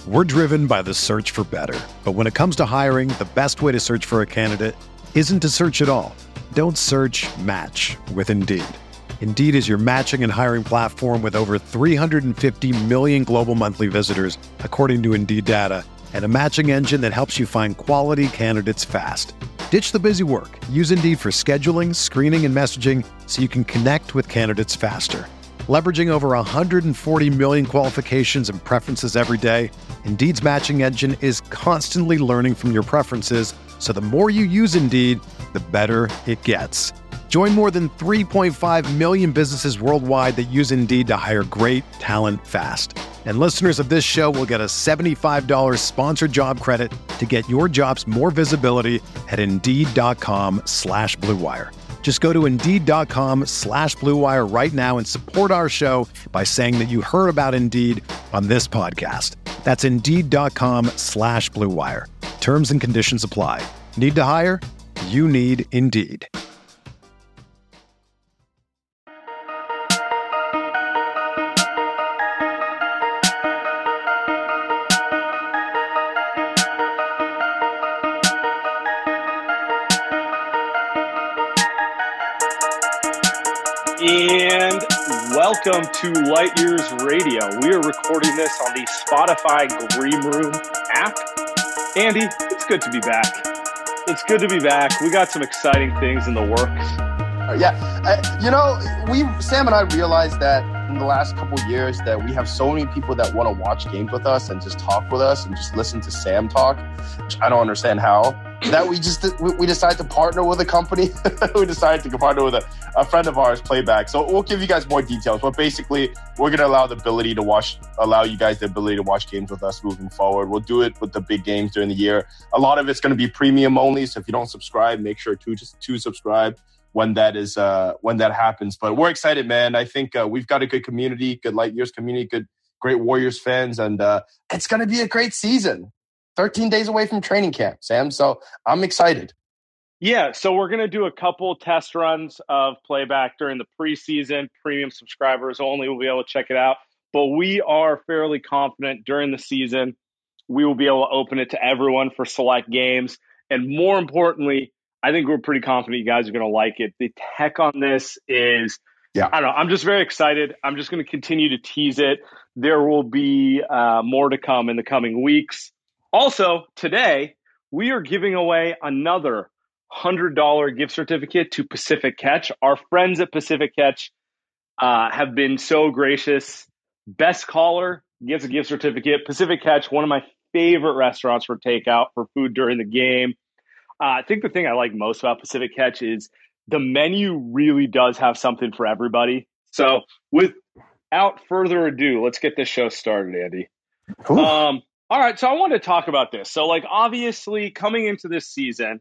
We're driven by the search for better. But when it comes to hiring, the best way to search for a candidate isn't to search at all. Don't search, match with Indeed. Indeed is your matching and hiring platform with over 350 million global monthly visitors, according to Indeed data, and a matching engine that helps you find quality candidates fast. Ditch the busy work. Use Indeed for scheduling, screening, and messaging so you can connect with candidates faster. Leveraging over 140 million qualifications and preferences every day, Indeed's matching engine is constantly learning from your preferences, so the more you use Indeed, the better it gets. Join more than 3.5 million businesses worldwide that use Indeed to hire great talent fast. And listeners of this show will get a $75 sponsored job credit to get your jobs more visibility at Indeed.com/Blue Wire. Just go to Indeed.com/Blue Wire right now and support our show by saying that you heard about Indeed on this podcast. That's Indeed.com/Blue Wire. Terms and conditions apply. Need to hire? You need Indeed. And welcome to Light Years Radio. We are recording this on the Spotify Green Room app. Andy, it's good to be back. It's good to be back. We got some exciting things in the works. Sam and I realized that in the last couple of years that we have so many people that want to watch games with us and just talk with us and just listen to Sam talk, which I don't understand how, that we decided to partner with a company. We decided to partner with a friend of ours, Playback. So we'll give you guys more details, but basically we're going to allow you guys the ability to watch games with us moving forward. We'll do it with the big games during the year. A lot of it's going to be premium only. So if you don't subscribe, make sure to subscribe when that happens. But we're excited, man. I think we've got a good community, good Light Years community, great Warriors fans, and it's going to be a great season. 13 days away from training camp, Sam. So I'm excited. Yeah, so we're going to do a couple test runs of Playback during the preseason. Premium subscribers only will be able to check it out. But we are fairly confident during the season we will be able to open it to everyone for select games. And more importantly, I think we're pretty confident you guys are going to like it. The tech on this is, I don't know, I'm just very excited. I'm just going to continue to tease it. There will be more to come in the coming weeks. Also, today, we are giving away another $100 gift certificate to Pacific Catch. Our friends at Pacific Catch have been so gracious. Best caller gets a gift certificate. Pacific Catch, one of my favorite restaurants for takeout for food during the game. I think the thing I like most about Pacific Catch is the menu really does have something for everybody. So without further ado, let's get this show started, Andy. Cool. All right, so I wanted to talk about this. So, obviously, coming into this season,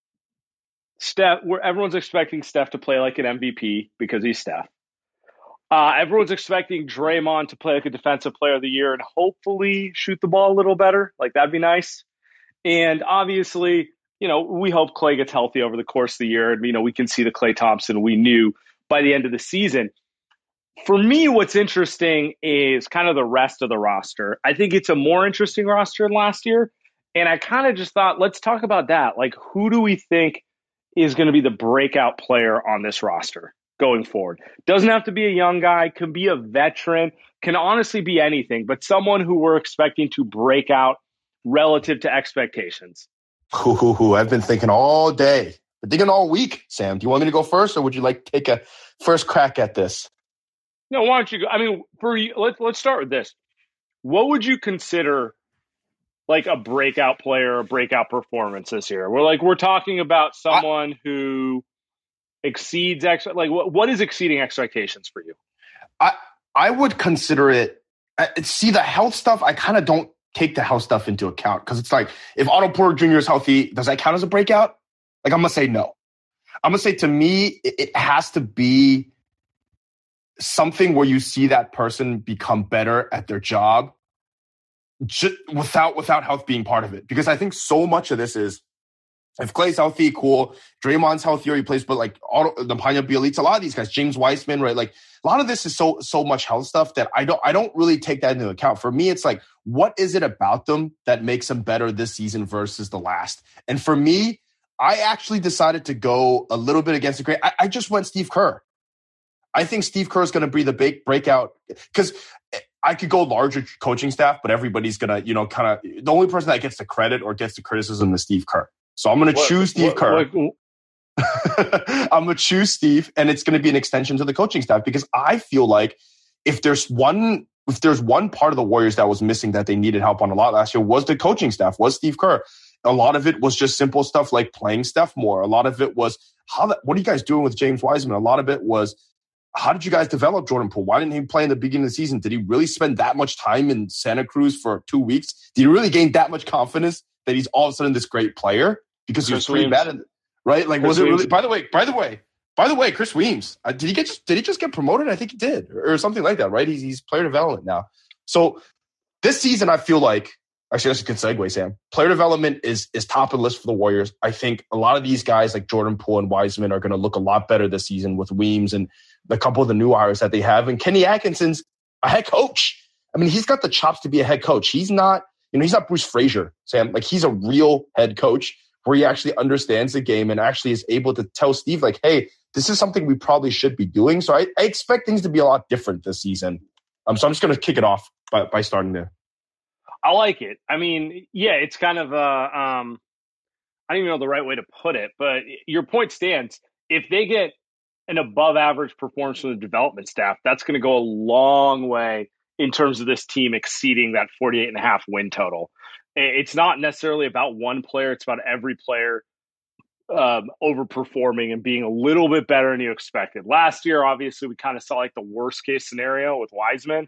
everyone's expecting Steph to play like an MVP because he's Steph. Everyone's expecting Draymond to play like a defensive player of the year and hopefully shoot the ball a little better. That'd be nice. And obviously, we hope Klay gets healthy over the course of the year. And, we can see the Klay Thompson we knew by the end of the season. For me, what's interesting is kind of the rest of the roster. I think it's a more interesting roster than last year. And I kind of just thought, let's talk about that. Who do we think is going to be the breakout player on this roster going forward? Doesn't have to be a young guy, can be a veteran, can honestly be anything, but someone who we're expecting to break out relative to expectations. I've been thinking all day, been thinking all week, Sam. Do you want me to go first, or would you like to take a first crack at this? No, why don't you go? I mean, let's start with this. What would you consider a breakout player, a breakout performance this year? We're talking about someone who exceeds what is exceeding expectations for you? I would consider it. See, the health stuff, I kind of don't take the health stuff into account because it's if Otto Porter Jr. is healthy, does that count as a breakout? I'm gonna say no. I'm gonna say to me, it has to be something where you see that person become better at their job just without health being part of it. Because I think so much of this is If Clay's healthy, cool. Draymond's healthier, he plays, but like all the Panya Bielitsa, a lot of these guys, James Wiseman, right? Like a lot of this is so much health stuff that I don't really take that into account. For me, it's like, what is it about them that makes them better this season versus the last? And for me, I actually decided to go a little bit against the grain. I just went Steve Kerr. I think Steve Kerr is going to be the big breakout because I could go larger coaching staff, but everybody's going to, kind of, the only person that gets the credit or gets the criticism is Steve Kerr. So I'm going to choose Steve Kerr. I'm going to choose Steve, and it's going to be an extension to the coaching staff because I feel like if there's one part of the Warriors that was missing that they needed help on a lot last year was the coaching staff, was Steve Kerr. A lot of it was just simple stuff like playing Steph more. A lot of it was what are you guys doing with James Wiseman? A lot of it was how did you guys develop Jordan Poole? Why didn't he play in the beginning of the season? Did he really spend that much time in Santa Cruz for 2 weeks? Did he really gain that much confidence that he's all of a sudden this great player? Because he was pretty bad, right? Like, was it really? By the way, Chris Weems, did he just get promoted? I think he did, or something like that, right? He's player development now. So this season, I feel like actually that's a good segue, Sam. Player development is top of the list for the Warriors. I think a lot of these guys like Jordan Poole and Wiseman are going to look a lot better this season with Weems and a couple of the new hires that they have. And Kenny Atkinson's a head coach. I mean, he's got the chops to be a head coach. He's not Bruce Frazier, Sam. Like, he's a real head coach where he actually understands the game and actually is able to tell Steve, like, hey, this is something we probably should be doing. So I expect things to be a lot different this season. So I'm just going to kick it off by starting there. I like it. I mean, yeah, it's kind of I don't even know the right way to put it, but your point stands. If they get an above average performance from the development staff, that's going to go a long way in terms of this team exceeding that 48.5 win total. It's not necessarily about one player. It's about every player overperforming and being a little bit better than you expected. Last year, obviously, we kind of saw like the worst case scenario with Wiseman.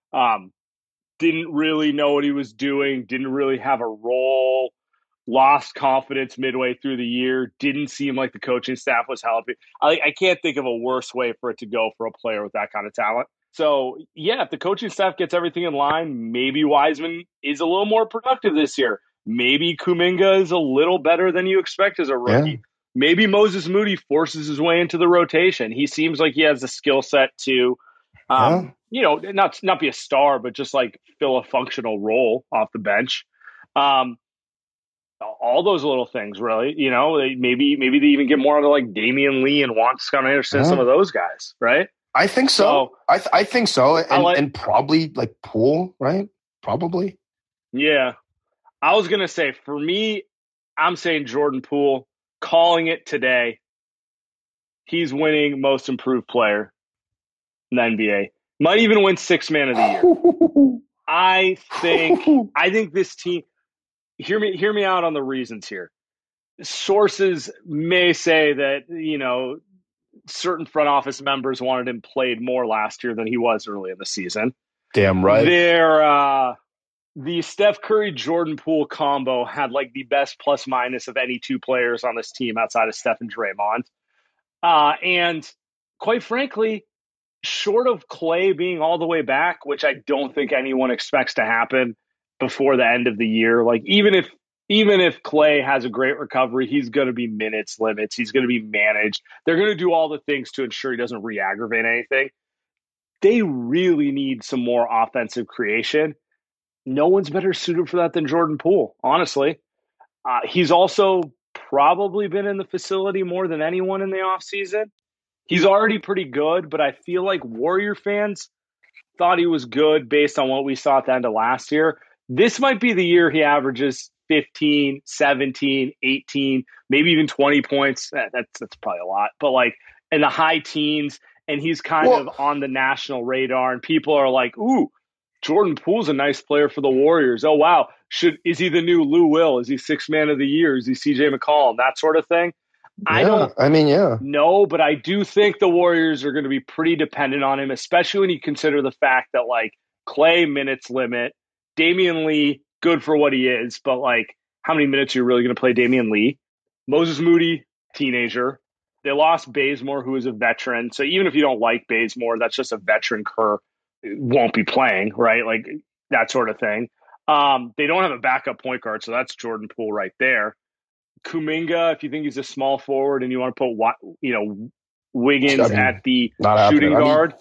Didn't really know what he was doing, didn't really have a role, lost confidence midway through the year, didn't seem like the coaching staff was helping. I can't think of a worse way for it to go for a player with that kind of talent. So, yeah, if the coaching staff gets everything in line, maybe Wiseman is a little more productive this year. Maybe Kuminga is a little better than you expect as a rookie. Yeah. Maybe Moses Moody forces his way into the rotation. He seems like he has the skill set to, not be a star, but just like fill a functional role off the bench. All those little things, really. Maybe they even get more out of like Damian Lee and Juan Toscano Anderson, some of those guys, right? I think so. I think so. And probably like Poole, right? Probably. Yeah. I was going to say, for me, I'm saying Jordan Poole, calling it today. He's winning most improved player in the NBA. Might even win sixth man of the year. I think this team, hear me out on the reasons here. Sources may say that, certain front office members wanted him played more last year than he was early in the season. Damn right. The Steph Curry-Jordan Poole combo had like the best plus minus of any two players on this team outside of Steph and Draymond. And quite frankly, short of Clay being all the way back, which I don't think anyone expects to happen before the end of the year, like even if Clay has a great recovery, he's going to be minutes limits. He's going to be managed. They're going to do all the things to ensure he doesn't re-aggravate anything. They really need some more offensive creation. No one's better suited for that than Jordan Poole, honestly. He's also probably been in the facility more than anyone in the offseason. He's already pretty good, but I feel like Warrior fans thought he was good based on what we saw at the end of last year. This might be the year he averages 15, 17, 18, maybe even 20 points. That's probably a lot, but like in the high teens, and he's kind of on the national radar, and people are like, ooh, Jordan Poole's a nice player for the Warriors. Oh, wow. Is he the new Lou Will? Is he sixth man of the year? Is he CJ McCollum? That sort of thing. Yeah, No, but I do think the Warriors are going to be pretty dependent on him, especially when you consider the fact that like Clay minutes limit, Damian Lee, good for what he is, but like how many minutes are you really going to play Damian Lee? Moses Moody, teenager. They lost Bazemore, who is a veteran. So even if you don't like Bazemore, that's just a veteran Kerr won't be playing, right? Like that sort of thing. They don't have a backup point guard, so that's Jordan Poole right there. Kuminga, if you think he's a small forward and you want to put, Wiggins at the shooting guard,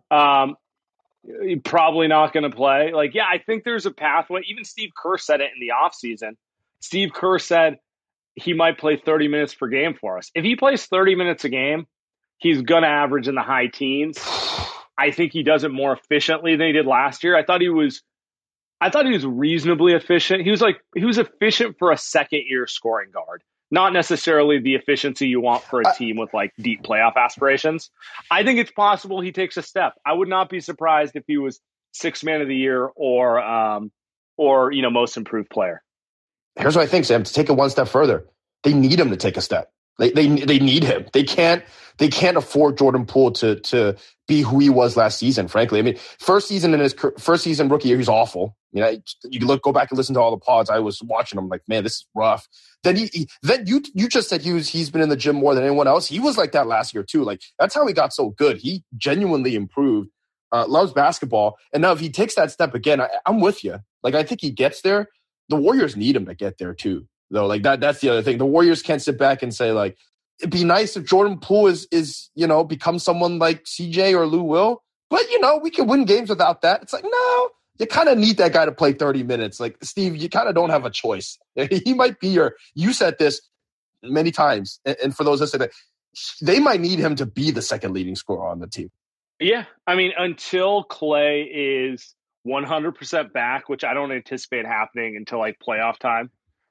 probably not going to play. I think there's a pathway. Even Steve Kerr said it in the offseason. Steve Kerr said he might play 30 minutes per game for us. If he plays 30 minutes a game, he's going to average in the high teens. I think he does it more efficiently than he did last year. I thought he was reasonably efficient. He was efficient for a second-year scoring guard, not necessarily the efficiency you want for a team with deep playoff aspirations. I think it's possible he takes a step. I would not be surprised if he was Sixth Man of the Year or Most Improved Player. Here's what I think, Sam. To take it one step further, they need him to take a step. They need him. They can't afford Jordan Poole to be who he was last season. Frankly, I mean, first season rookie year, he's awful. You go back and listen to all the pods. I was watching him like, man, this is rough. Then you just said he's been in the gym more than anyone else. He was like that last year too. That's how he got so good. He genuinely improved. Loves basketball, and now if he takes that step again, I'm with you. I think he gets there. The Warriors need him to get there too, though. That's the other thing. The Warriors can't sit back and say it'd be nice if Jordan Poole is becomes someone like CJ or Lou Will, but we can win games without that. It's no, you kind of need that guy to play 30 minutes. Steve, you kind of don't have a choice. He might be you said this many times, and for those that said that, they might need him to be the second leading scorer on the team. Yeah, I mean, until Clay is 100% back, which I don't anticipate happening until playoff time.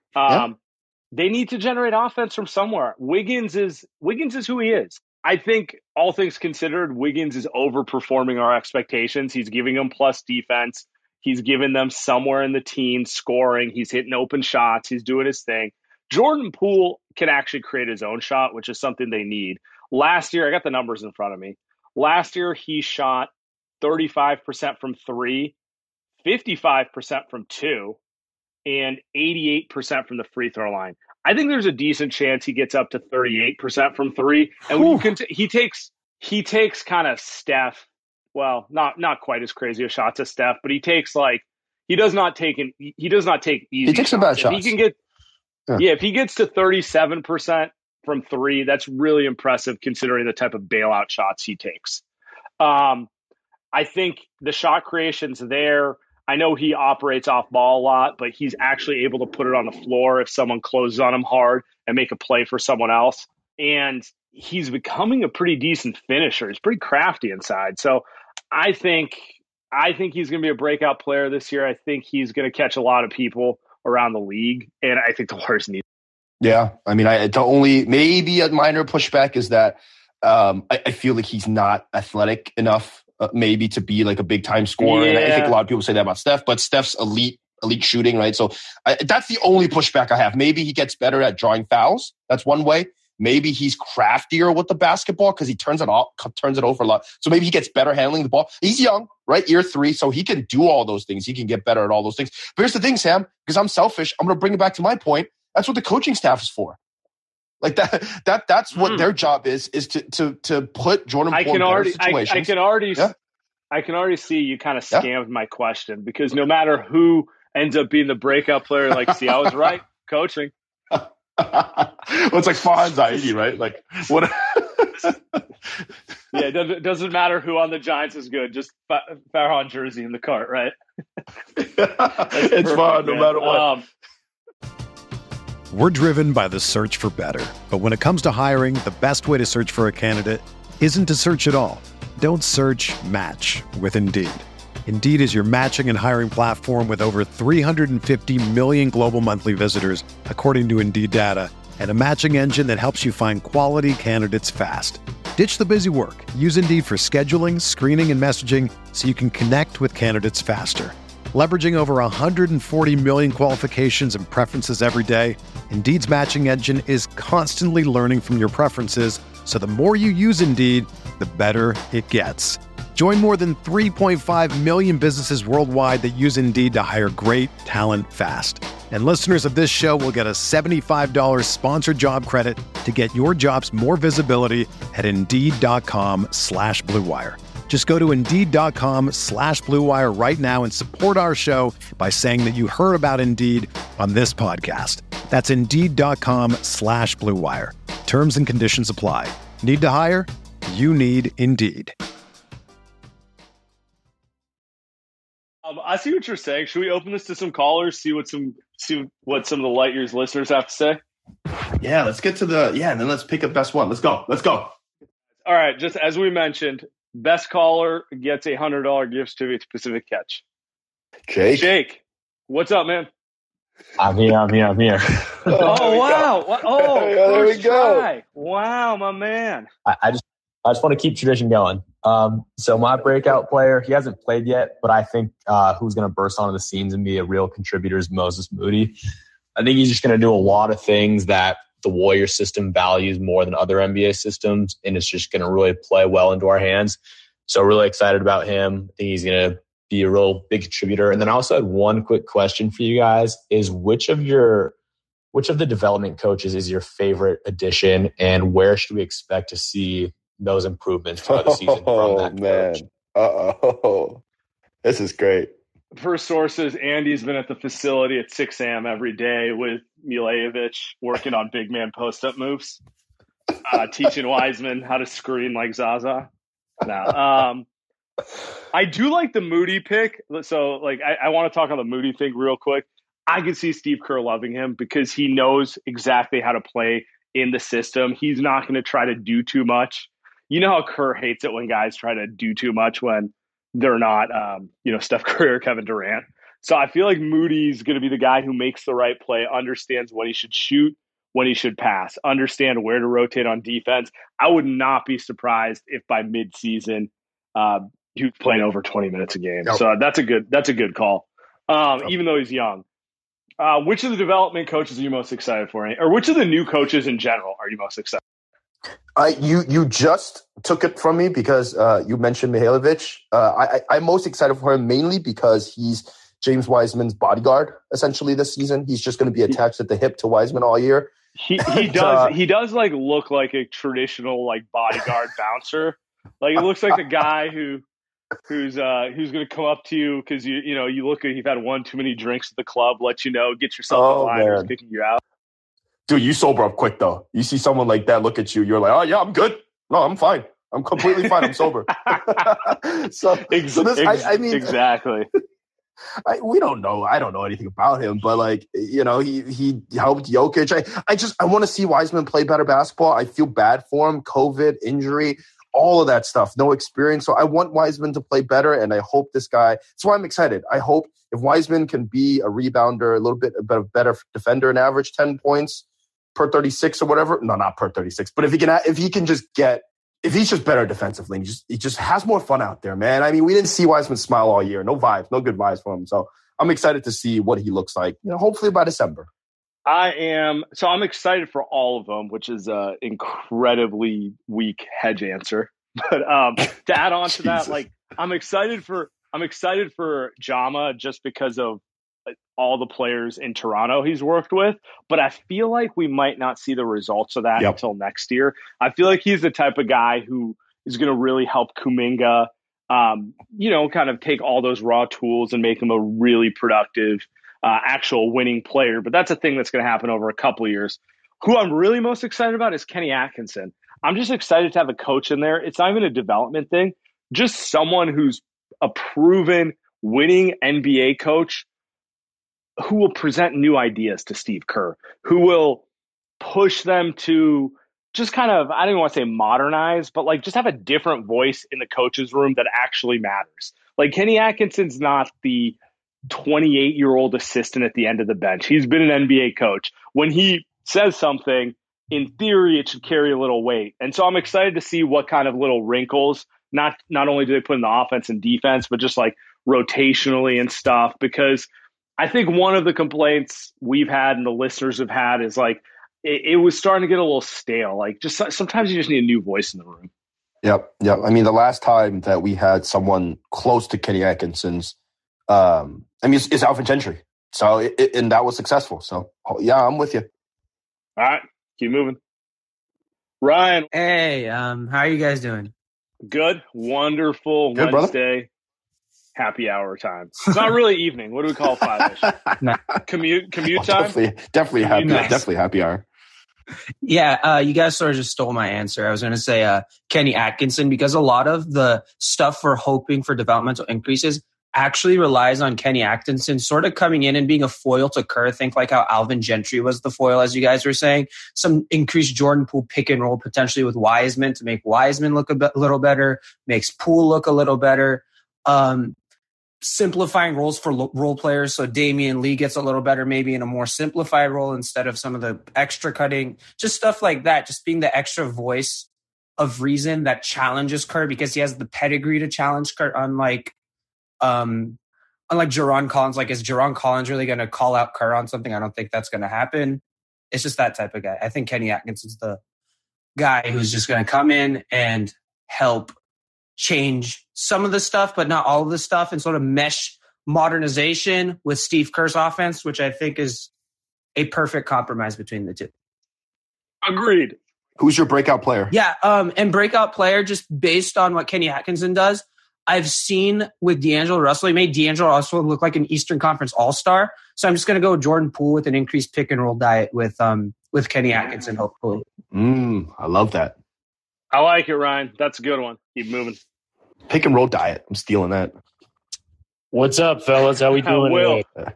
They need to generate offense from somewhere. Wiggins is who he is. I think all things considered, Wiggins is overperforming our expectations. He's giving them plus defense. He's giving them somewhere in the teens scoring. He's hitting open shots. He's doing his thing. Jordan Poole can actually create his own shot, which is something they need. Last year, I got the numbers in front of me. Last year, he shot 35% from 3, 55% from 2, and 88% from the free throw line. I think there's a decent chance he gets up to 38% from 3. And when he takes kind of Steph, well, not quite as crazy a shots as Steph, but he takes he does not take easy. He takes some bad shots. If he gets to 37% from 3, that's really impressive considering the type of bailout shots he takes. I think the shot creation's there. I know he operates off ball a lot, but he's actually able to put it on the floor if someone closes on him hard and make a play for someone else. And he's becoming a pretty decent finisher. He's pretty crafty inside. So I think he's going to be a breakout player this year. I think he's going to catch a lot of people around the league, and I think the Warriors need him. Yeah, I mean, the only maybe a minor pushback is that I feel like he's not athletic enough, maybe to be a big time scorer. Yeah. And I think a lot of people say that about Steph, but Steph's elite shooting, right? So that's the only pushback I have. Maybe he gets better at drawing fouls. That's one way. Maybe he's craftier with the basketball because he turns it over a lot. So maybe he gets better handling the ball. He's young, right? Year 3, so he can do all those things. He can get better at all those things. But here's the thing, Sam, because I'm selfish, I'm going to bring it back to my point. That's what the coaching staff is for. That's what their job is to put Jordan Poole in better situations. I can already see you kind of scammed my question, because no matter who ends up being the breakout player, see, I was right, coaching. Well, it's like Farhan Zaidi, right? What? Yeah, it doesn't matter who on the Giants is good. Just Farhan jersey in the cart, right? It's Farhan no matter what. We're driven by the search for better. But when it comes to hiring, the best way to search for a candidate isn't to search at all. Don't search, match with Indeed. Indeed is your matching and hiring platform with over 350 million global monthly visitors, according to Indeed data, and a matching engine that helps you find quality candidates fast. Ditch the busy work. Use Indeed for scheduling, screening, and messaging so you can connect with candidates faster. Leveraging over 140 million qualifications and preferences every day, Indeed's matching engine is constantly learning from your preferences, so the more you use Indeed, the better it gets. Join more than 3.5 million businesses worldwide that use Indeed to hire great talent fast. And listeners of this show will get a $75 sponsored job credit to get your jobs more visibility at Indeed.com/Blue Wire. Just go to Indeed.com/Blue Wire right now and support our show by saying that you heard about Indeed on this podcast. That's Indeed.com/Blue Wire. Terms and conditions apply. Need to hire? You need Indeed. I see what you're saying. Should we open this to some callers? See what some of the Light Years listeners have to say. Yeah, let's get to and then let's pick a best one. Let's go. All right, just as we mentioned, best caller gets $100 gift certificate to Pacific Catch. Jake, what's up, man? I'm here. Oh wow! There we go. Try. Wow, my man. I just want to keep tradition going. So my breakout player, he hasn't played yet, but I think who's going to burst onto the scenes and be a real contributor is Moses Moody. I think he's just going to do a lot of things that the Warrior system values more than other NBA systems, and it's just going to really play well into our hands. So really excited about him. I think he's going to be a real big contributor. And then I also had one quick question for you guys: is which of the development coaches is your favorite addition, and where should we expect to see those improvements throughout the season from that coach? Man. This is great. Per sources, Andy's been at the facility at 6 a.m. every day with Milejevic working on big man post-up moves, teaching Wiseman how to screen like Zaza. No, I do like the Moody pick. So, I want to talk on the Moody thing real quick. I can see Steve Kerr loving him because he knows exactly how to play in the system. He's not going to try to do too much. You know how Kerr hates it when guys try to do too much when they're not, Steph Curry or Kevin Durant. So I feel like Moody's going to be the guy who makes the right play, understands when he should shoot, when he should pass, understand where to rotate on defense. I would not be surprised if by midseason he was playing over 20 minutes a game. Yep. So that's a good call, even though he's young. Which of the development coaches are you most excited for? Or which of the new coaches in general are you most excited for? You just took it from me because you mentioned Mihailjevic. I'm most excited for him mainly because he's James Wiseman's bodyguard essentially this season. He's just going to be attached at the hip to Wiseman all year. He does look like a traditional bodyguard bouncer. It looks like the guy who's going to come up to you because you look like you've had one too many drinks at the club, let you know, get yourself in line, who's kicking you out. Dude, you sober up quick, though. You see someone like that look at you, you're like, oh, yeah, I'm good. No, I'm fine. I'm completely fine. I'm sober. Exactly. We don't know. I don't know anything about him, but, he helped Jokic. I want to see Wiseman play better basketball. I feel bad for him. COVID, injury, all of that stuff. No experience. So I want Wiseman to play better, and I hope this guy – that's why I'm excited. I hope if Wiseman can be a rebounder, a little bit of a better defender and average 10 points – per 36 or whatever. No, not per 36. But if he's just better defensively, and he just has more fun out there, man. I mean, we didn't see Wiseman smile all year. No vibes, no good vibes from him. So I'm excited to see what he looks like, hopefully by December. I'm excited for all of them, which is an incredibly weak hedge answer. But to add on to that, I'm excited for Jama just because of all the players in Toronto he's worked with, but I feel like we might not see the results of that until next year. I feel like he's the type of guy who is going to really help Kuminga, kind of take all those raw tools and make him a really productive, actual winning player. But that's a thing that's going to happen over a couple of years. Who I'm really most excited about is Kenny Atkinson. I'm just excited to have a coach in there. It's not even a development thing, just someone who's a proven winning NBA coach who will present new ideas to Steve Kerr, who will push them to just kind of, I don't even want to say modernize, but just have a different voice in the coach's room that actually matters. Kenny Atkinson's not the 28-year-old assistant at the end of the bench. He's been an NBA coach. When he says something, in theory, it should carry a little weight. And so I'm excited to see what kind of little wrinkles, not only do they put in the offense and defense, but just rotationally and stuff, because I think one of the complaints we've had and the listeners have had is it was starting to get a little stale. Just sometimes you just need a new voice in the room. Yep. I mean, the last time that we had someone close to Kenny Atkinson's, it's Alvin Gentry. So, and that was successful. So, yeah, I'm with you. All right, keep moving. Ryan. Hey, how are you guys doing? Good. Wonderful Good, Wednesday. Brother. happy hour time. It's not really evening. What do we call 5-ish? Commute time? Definitely happy. Nice. Definitely happy hour. Yeah, you guys sort of just stole my answer. I was going to say Kenny Atkinson, because a lot of the stuff we're hoping for developmental increases actually relies on Kenny Atkinson sort of coming in and being a foil to Kerr. Think like how Alvin Gentry was the foil, as you guys were saying. Some increased Jordan Poole pick and roll potentially with Wiseman to make Wiseman look a little better, makes Poole look a little better. Simplifying roles for role players. So Damian Lee gets a little better, maybe in a more simplified role instead of some of the extra cutting, just stuff like that. Just being the extra voice of reason that challenges Kerr, because he has the pedigree to challenge Kerr, unlike Jerron Collins. Like, is Jerron Collins really going to call out Kerr on something? I don't think that's going to happen. It's just that type of guy. I think Kenny Atkinson's the guy who's just going to come in and help change some of the stuff, but not all of the stuff, and sort of mesh modernization with Steve Kerr's offense, which I think is a perfect compromise between the two. Agreed. Who's your breakout player? Yeah, and breakout player, just based on what Kenny Atkinson does, I've seen with D'Angelo Russell, he made D'Angelo Russell look like an Eastern Conference All-Star. So I'm just going to go with Jordan Poole with an increased pick and roll diet with Kenny Atkinson, hopefully. I love that. I like it, Ryan. That's a good one. Keep moving. Pick and roll diet. I'm stealing that. What's up, fellas? How we doing Will. today?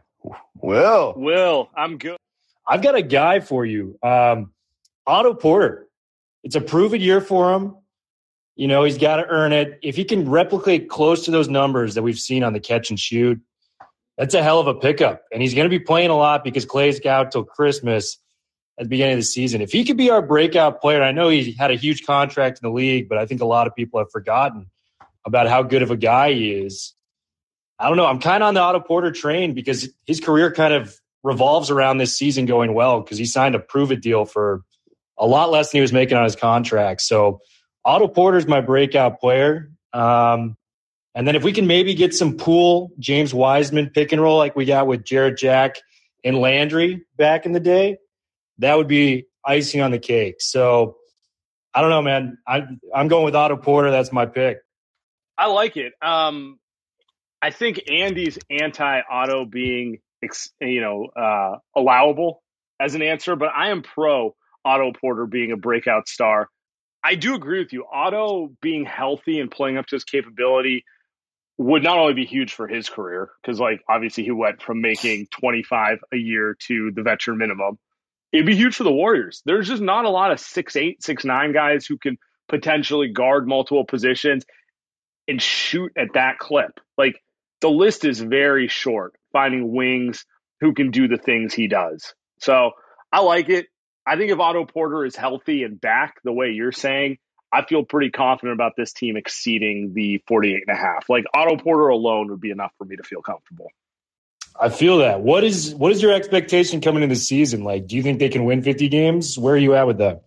Will, I'm good. I've got a guy for you. Otto Porter. It's a proven year for him. You know, he's got to earn it. If he can replicate close to those numbers that we've seen on the catch and shoot, that's a hell of a pickup. And he's going to be playing a lot because Klay's out till Christmas at the beginning of the season. If he could be our breakout player, I know he had a huge contract in the league, but I think a lot of people have forgotten about how good of a guy he is. I don't know. I'm kind of on the Otto Porter train because his career kind of revolves around this season going well because he signed a prove-it deal for a lot less than he was making on his contract. So Otto Porter's my breakout player. And then if we can maybe get some Poole, James Wiseman pick and roll like we got with Jarrett Jack and Landry back in the day, that would be icing on the cake. So I don't know, man. I'm going with Otto Porter. That's my pick. I like it. I think Andy's anti-Otto being, allowable as an answer, but I am pro Otto Porter being a breakout star. I do agree with you. Otto being healthy and playing up to his capability would not only be huge for his career, because obviously he went from making 25 a year to the veteran minimum. It'd be huge for the Warriors. There's just not a lot of 6'8", 6'9" guys who can potentially guard multiple positions and shoot at that clip. The list is very short, finding wings who can do the things he does. So I like it. I think if Otto Porter is healthy and back the way you're saying, I feel pretty confident about this team exceeding the 48.5. Otto Porter alone would be enough for me to feel comfortable. I feel that. What is your expectation coming into the season? Do you think they can win 50 games? Where are you at with that?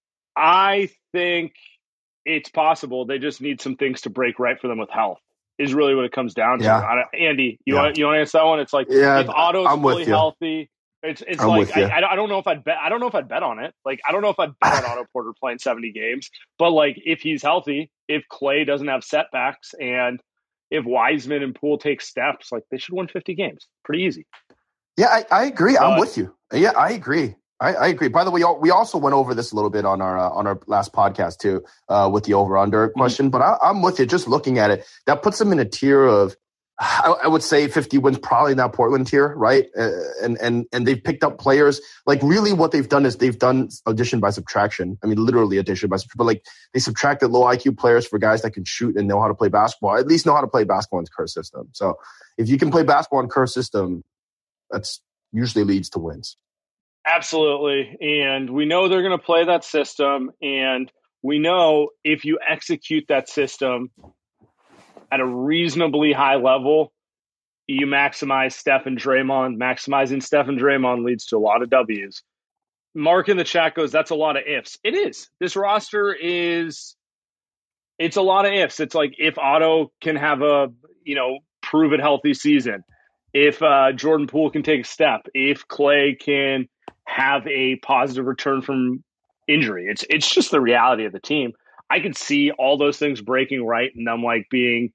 I think it's possible. They just need some things to break right for them with health, is really what it comes down to. Andy, you want to answer that one? It's if Otto's fully healthy, it's I don't know if I'd bet. I don't know if I'd bet on it. I don't know if I'd bet on Otto Porter playing 70 games. But if he's healthy, if Klay doesn't have setbacks, and if Wiseman and Poole take steps, they should win 50 games. Pretty easy. Yeah, I agree. I'm with you. Yeah, I agree. I agree. By the way, we also went over this a little bit on our last podcast too, with the over/under question. But I'm with you. Just looking at it, that puts them in a tier of, I would say 50 wins, probably in that Portland tier, right? And they've picked up players. Really, what they've done is they've done addition by subtraction. I mean, literally addition by subtraction. But they subtracted low IQ players for guys that can shoot and know how to play basketball. At least know how to play basketball in Kerr's system. So if you can play basketball in Kerr's system, that's usually leads to wins. Absolutely. And we know they're going to play that system. And we know if you execute that system at a reasonably high level, you maximize Steph and Draymond. Maximizing Steph and Draymond leads to a lot of W's. Mark in the chat goes, that's a lot of ifs. It is. This roster it's a lot of ifs. It's if Otto can have a, prove it healthy season, if Jordan Poole can take a step, if Klay can have a positive return from injury. It's just the reality of the team. I could see all those things breaking right and them being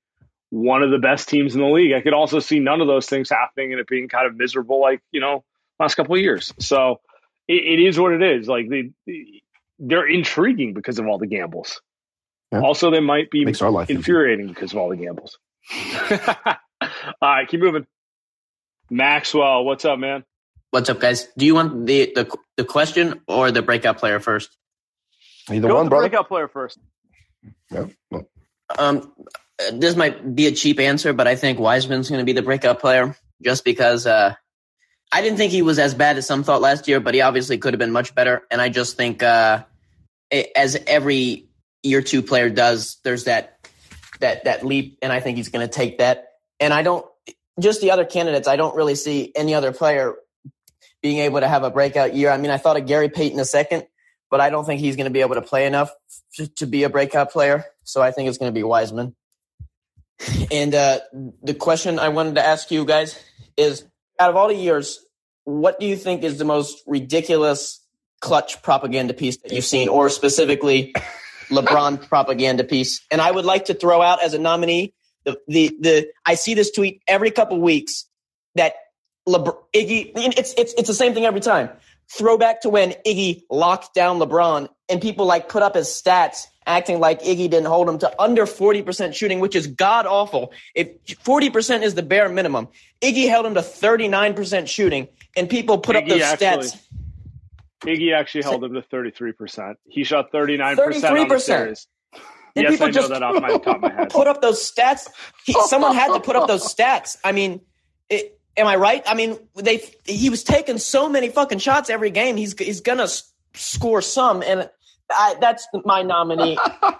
one of the best teams in the league. I could also see none of those things happening and it being kind of miserable, like, last couple of years. So it is what it is. Like they're intriguing because of all the gambles. Yeah. Also, they might be infuriating because of all the gambles. All right, keep moving. Maxwell, what's up, man? What's up, guys? Do you want the question or the breakout player first? Either Go one, with the brother. Breakout player first. Yeah. This might be a cheap answer, but I think Wiseman's going to be the breakout player just because I didn't think he was as bad as some thought last year, but he obviously could have been much better. And I just think as every year two player does, there's that leap, and I think he's going to take that. And just the other candidates, I don't really see any other player being able to have a breakout year. I mean, I thought of Gary Payton a second, but I don't think he's going to be able to play enough to be a breakout player. So I think it's going to be Wiseman. And the question I wanted to ask you guys is, out of all the years, what do you think is the most ridiculous clutch propaganda piece that you've seen, or specifically LeBron propaganda piece? And I would like to throw out as a nominee, I see this tweet every couple weeks that Iggy, it's the same thing every time. Throwback to when Iggy locked down LeBron, and people put up his stats acting like Iggy didn't hold him to under 40% shooting, which is god awful. If 40% is the bare minimum, Iggy held him to 39% shooting, and people put up those stats. Iggy actually held him to 33%. He shot 39% on the series. And yes, I know that off my top of my head. Put up those stats. Someone had to put up those stats. I mean, am I right? I mean, he was taking so many fucking shots every game. He's gonna score some, and that's my nominee.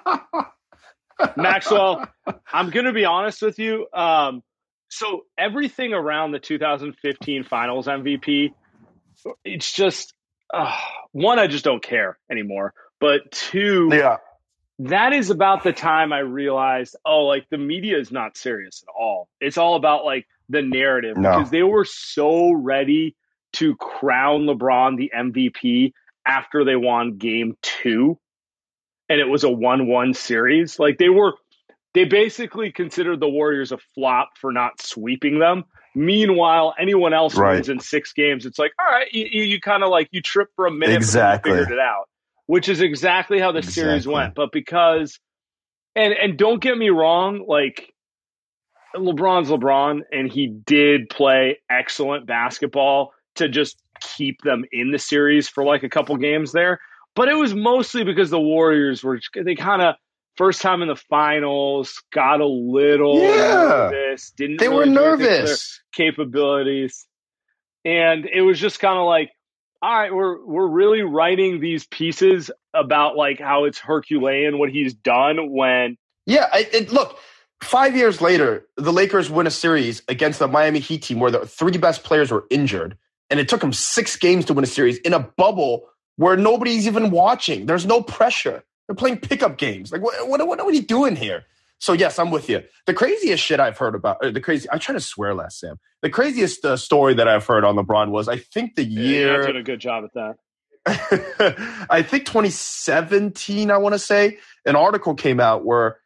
Maxwell, I'm gonna be honest with you. So everything around the 2015 Finals MVP, it's just one, I just don't care anymore. But two, that is about the time I realized, the media is not serious at all. It's all about the narrative, because they were so ready to crown LeBron the MVP after they won game 2, and it was a 1-1 series. They basically considered the Warriors a flop for not sweeping them. Meanwhile, anyone else wins in 6 games. It's all right, you kind of you trip for a minute, exactly, but you figured it out, which is exactly how the series went. But because, and don't get me wrong, LeBron's LeBron, and he did play excellent basketball to just keep them in the series for a couple games there. But it was mostly because the Warriors they kind of, first time in the finals, got a little nervous. They were nervous. Their capabilities. And it was just kind of all right, we're really writing these pieces about how it's Herculean what he's done when. Yeah, look. 5 years later, the Lakers win a series against the Miami Heat team where the 3 best players were injured, and it took them 6 games to win a series in a bubble where nobody's even watching. There's no pressure. They're playing pickup games. What are we doing here? So, yes, I'm with you. The craziest shit I've heard about, I'm trying to swear less, Sam. The craziest story that I've heard on LeBron was, I think the year. You're doing a good job at that. I think 2017, I want to say, an article came out where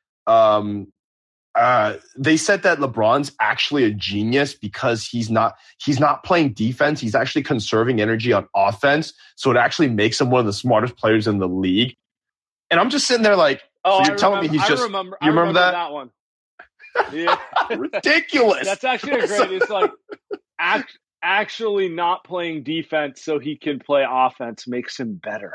they said that LeBron's actually a genius because he's not playing defense. He's actually conserving energy on offense. So it actually makes him one of the smartest players in the league. And I'm just sitting there so you're telling me he's just. I remember that one. Yeah. Ridiculous. That's actually great. It's actually not playing defense so he can play offense makes him better.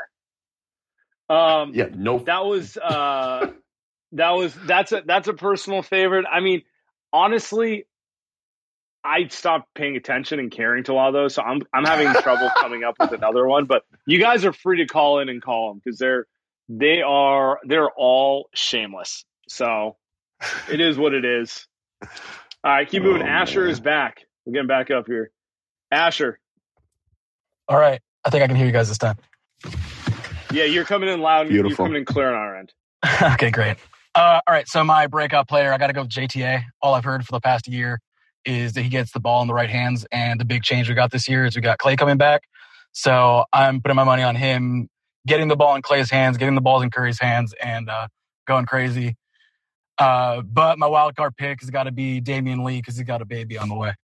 That's a personal favorite. I mean, honestly, I stopped paying attention and caring to a lot of those, so I'm having trouble coming up with another one. But you guys are free to call in and call them because they're all shameless. So it is what it is. All right, keep moving. Asher is back. We're getting back up here. Asher. All right, I think I can hear you guys this time. Yeah, you're coming in loud. Beautiful. You're coming in clear on our end. Okay, great. All right, so my breakout player, I got to go with JTA. All I've heard for the past year is that he gets the ball in the right hands, and the big change we got this year is we got Klay coming back. So I'm putting my money on him getting the ball in Klay's hands, getting the balls in Curry's hands, and going crazy. But my wild card pick has got to be Damian Lee because he's got a baby on the way.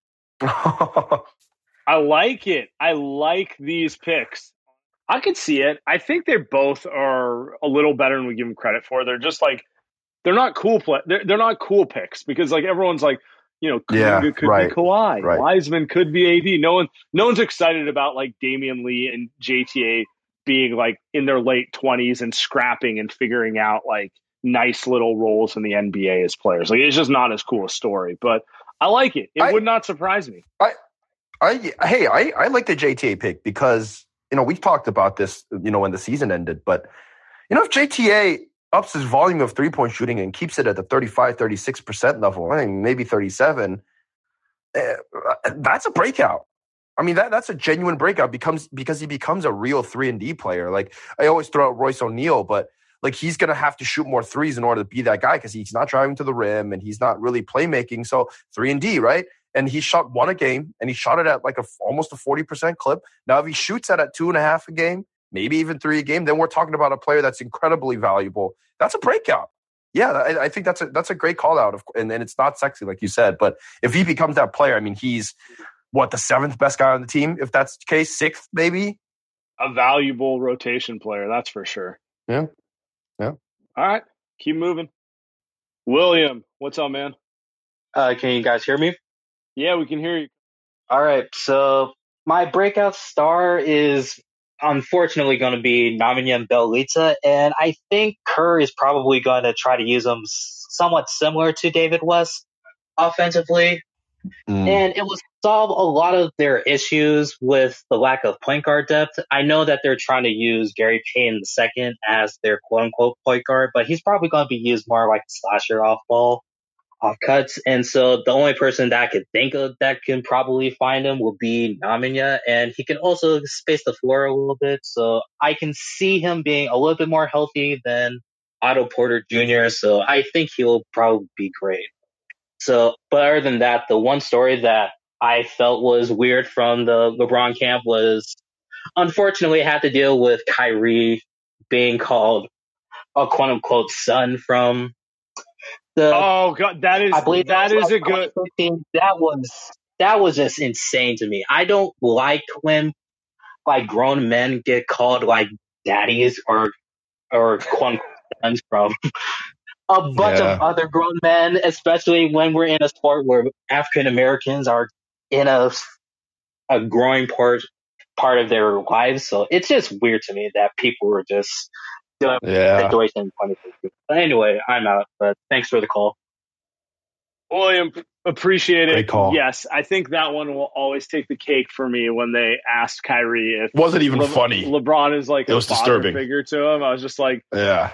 I like it. I like these picks. I could see it. I think they both are a little better than we give them credit for. They're just like, they're not cool they're not cool picks because like everyone's like, Kuminga could be Kawhi. Right. Wiseman could be AD. No one's excited about like Damian Lee and JTA being like in their late 20s and scrapping and figuring out like nice little roles in the NBA as players. Like it's just not as cool a story, but I like it. It would not surprise me. I like the JTA pick because, we've talked about this, when the season ended, but if JTA ups his volume of three-point shooting and keeps it at the 35, 36% level, I think maybe 37, that's a breakout. I mean, that's a genuine breakout because he becomes a real 3-and-D player. Like, I always throw out Royce O'Neal, but like he's going to have to shoot more threes in order to be that guy because he's not driving to the rim and he's not really playmaking. So 3-and-D, right? And he shot 1 a game, and he shot it at like almost a 40% clip. Now, if he shoots that at 2.5 a game, maybe even 3 a game, then we're talking about a player that's incredibly valuable. That's a breakout. Yeah, I think that's a great call out. And it's not sexy, like you said. But if he becomes that player, I mean, he's, the 7th best guy on the team? If that's the case, 6th maybe? A valuable rotation player, that's for sure. Yeah. All right, keep moving. William, what's up, man? Can you guys hear me? Yeah, we can hear you. All right, so my breakout star is unfortunately going to be Nemanja Bjelica, and I think Kerr is probably going to try to use him somewhat similar to David West offensively, and it will solve a lot of their issues with the lack of point guard depth. I know that they're trying to use Gary Payton II as their quote-unquote point guard, but he's probably going to be used more like a slasher off cuts. And so the only person that I could think of that can probably find him will be Nemanja, and he can also space the floor a little bit. So I can see him being a little bit more healthy than Otto Porter Jr. So I think he'll probably be great. So, but other than that, the one story that I felt was weird from the LeBron camp was, unfortunately, I had to deal with Kyrie being called a quote unquote son from oh God, that is a good. That was just insane to me. I don't like when like grown men get called like daddies or quote unquote sons from a bunch of other grown men, especially when we're in a sport where African Americans are in a growing part of their lives. So it's just weird to me that people were just doing the situation in 2015. But anyway, I'm out, but thanks for the call. William, appreciate it. Great call. Yes, I think that one will always take the cake for me when they asked Kyrie if wasn't even funny. LeBron is like it was a father disturbing figure to him. I was just like, I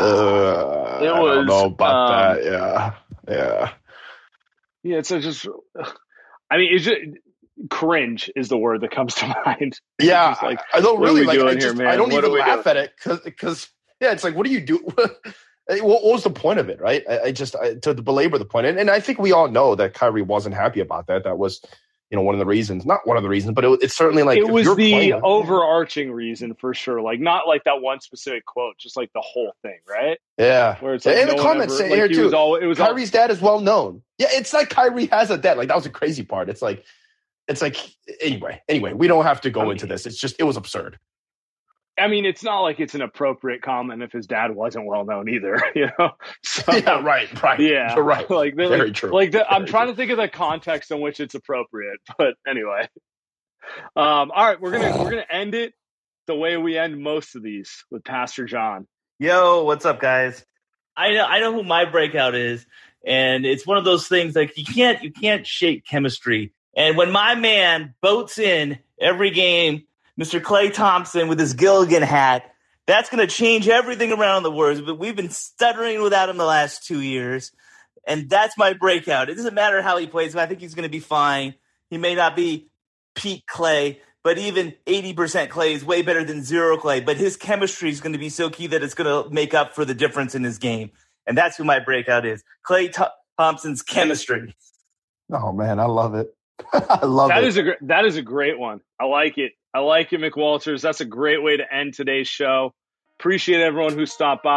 don't know about that. Yeah. It's just. I mean, it's just cringe is the word that comes to mind. Yeah, like, I don't really like. I don't even laugh doing? at it because it's like, what do you do? What was the point of it, right? To belabor the point, and I think we all know that Kyrie wasn't happy about that. That was, one of the reasons. Not one of the reasons, but it's certainly like it was the overarching reason for sure. Like not like that one specific quote, just like the whole thing, right? Yeah. Where it's like and the comments say here too. Kyrie's dad is well known. Yeah, it's like Kyrie has a dad. Like that was the crazy part. It's like anyway. We don't have to go into this. It was absurd. I mean, it's not like it's an appropriate comment if his dad wasn't well known either, So, yeah, right. Yeah, you're right. Very true. I'm trying to think of the context in which it's appropriate, but anyway. All right, we're gonna end it the way we end most of these with Pastor John. Yo, what's up, guys? I know who my breakout is, and it's one of those things like you can't shake chemistry. And when my man boats in every game, Mr. Klay Thompson with his Gilligan hat, that's going to change everything around the world. But we've been stuttering without him the last 2 years, and that's my breakout. It doesn't matter how he plays, but I think he's going to be fine. He may not be peak Klay, but even 80% Klay is way better than zero Klay. But his chemistry is going to be so key that it's going to make up for the difference in his game. And that's who my breakout is, Klay Thompson's chemistry. Oh, man, I love it. I love it. That is a great one. I like it. I like it, McWalters. That's a great way to end today's show. Appreciate everyone who stopped by.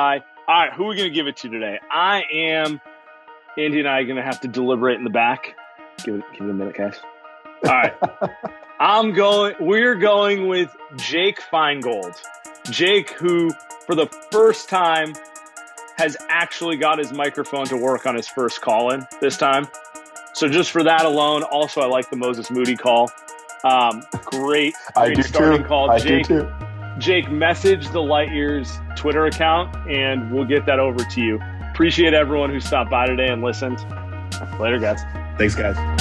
All right, who are we going to give it to today? Andy and I are going to have to deliberate in the back. Give it a minute, guys. All right. We're going with Jake Feingold. Jake, who for the first time has actually got his microphone to work on his first call-in this time. So just for that alone, also I like the Moses Moody call. Great starting call. Jake, message the Light Years Twitter account, and we'll get that over to you. Appreciate everyone who stopped by today and listened. Later, guys. Thanks, guys.